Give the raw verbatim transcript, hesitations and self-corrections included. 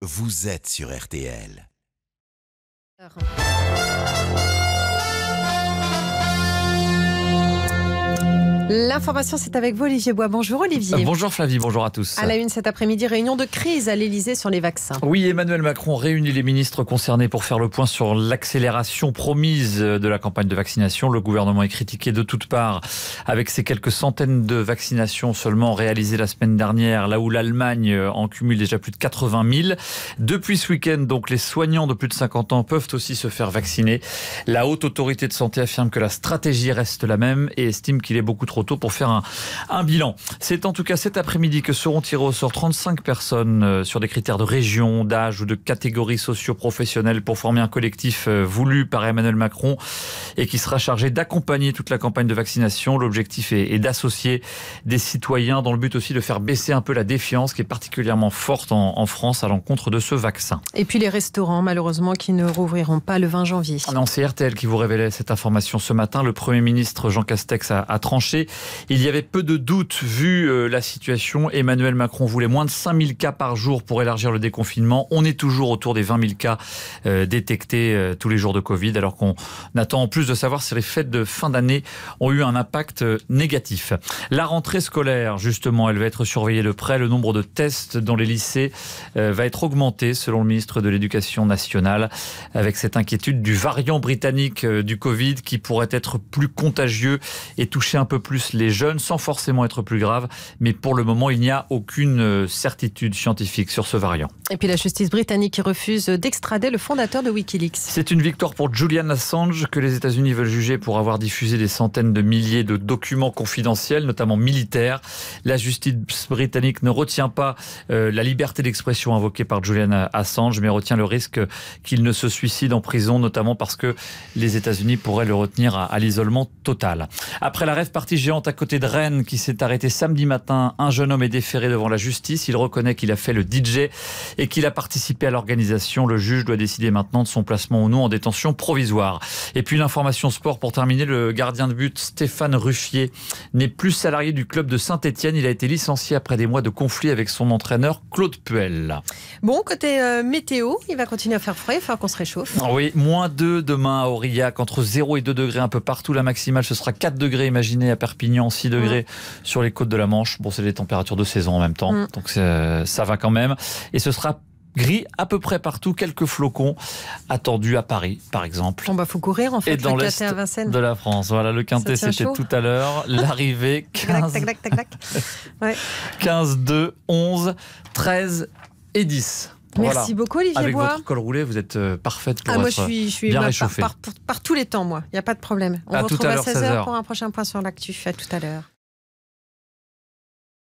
vous êtes sur R T L. L'information, c'est avec vous, Olivier Bois. Bonjour, Olivier. Bonjour Flavie, bonjour à tous. À la une cet après-midi, réunion de crise à l'Élysée sur les vaccins. Oui, Emmanuel Macron réunit les ministres concernés pour faire le point sur l'accélération promise de la campagne de vaccination. Le gouvernement est critiqué de toutes parts avec ces quelques centaines de vaccinations seulement réalisées la semaine dernière, là où l'Allemagne en cumule déjà plus de quatre-vingt mille. Depuis ce week-end, donc, les soignants de plus de cinquante ans peuvent aussi se faire vacciner. La Haute Autorité de Santé affirme que la stratégie reste la même et estime qu'il est beaucoup trop tôt pour faire un, un bilan. C'est en tout cas cet après-midi que seront tirées au sort trente-cinq personnes sur des critères de région, d'âge ou de catégorie socio-professionnelle pour former un collectif voulu par Emmanuel Macron et qui sera chargé d'accompagner toute la campagne de vaccination. L'objectif est, est d'associer des citoyens dans le but aussi de faire baisser un peu la défiance qui est particulièrement forte en, en France à l'encontre de ce vaccin. Et puis les restaurants, malheureusement, qui ne rouvriront pas le vingt janvier. Non, c'est R T L qui vous révélait cette information ce matin. Le Premier ministre Jean Castex a, a tranché. Il y avait peu de doutes vu euh, la situation. Emmanuel Macron voulait moins de cinq mille cas par jour pour élargir le déconfinement. On est toujours autour des vingt mille cas euh, détectés euh, tous les jours de Covid, alors qu'on attend en plus de savoir si les fêtes de fin d'année ont eu un impact euh, négatif. La rentrée scolaire, justement, elle va être surveillée de près. Le nombre de tests dans les lycées euh, va être augmenté, selon le ministre de l'Éducation nationale, avec cette inquiétude du variant britannique euh, du Covid qui pourrait être plus contagieux et toucher un peu plus les jeunes sans forcément être plus grave. Mais pour le moment, il n'y a aucune certitude scientifique sur ce variant. Et puis la justice britannique qui refuse d'extrader le fondateur de Wikileaks. C'est une victoire pour Julian Assange que les États-Unis veulent juger pour avoir diffusé des centaines de milliers de documents confidentiels, notamment militaires. La justice britannique ne retient pas euh, la liberté d'expression invoquée par Julian Assange, mais retient le risque qu'il ne se suicide en prison, notamment parce que les États-Unis pourraient le retenir à, à l'isolement total. Après la rêve partie géante à côté de Rennes qui s'est arrêtée samedi matin, un jeune homme est déféré devant la justice. Il reconnaît qu'il a fait le D J et qu'il a participé à l'organisation. Le juge doit décider maintenant de son placement ou non en détention provisoire. Et puis l'information sport pour terminer, le gardien de but Stéphane Ruffier n'est plus salarié du club de Saint-Etienne. Il a été licencié après des mois de conflit avec son entraîneur Claude Puel. Bon, côté euh, météo, il va continuer à faire frais, il va falloir qu'on se réchauffe. Oui, moins deux demain à Aurillac, entre zéro et deux degrés un peu partout. La maximale, ce sera quatre degrés, imaginez, à Perpignan, six degrés mmh. sur les côtes de la Manche. Bon, c'est les températures de saison en même temps, mmh. donc ça va quand même. Et ce sera gris à peu près partout, quelques flocons attendus à Paris, par exemple. Bon, bah, faut courir, en fait, et dans l'est de la France. Voilà, le Quintet, c'était chaud. Tout à l'heure. L'arrivée, quinze... tac, tac, tac, tac, tac. Ouais. quinze, deux, onze, treize et dix. Merci voilà. beaucoup, Olivier Avec Bois. votre col roulé, vous êtes parfaite pour ah, moi, être je suis, je suis bien bah, réchauffée. Par, par, par, par tous les temps, moi. Il n'y a pas de problème. On à retrouve à, à seize heures pour un prochain point sur l'actu. À tout à l'heure.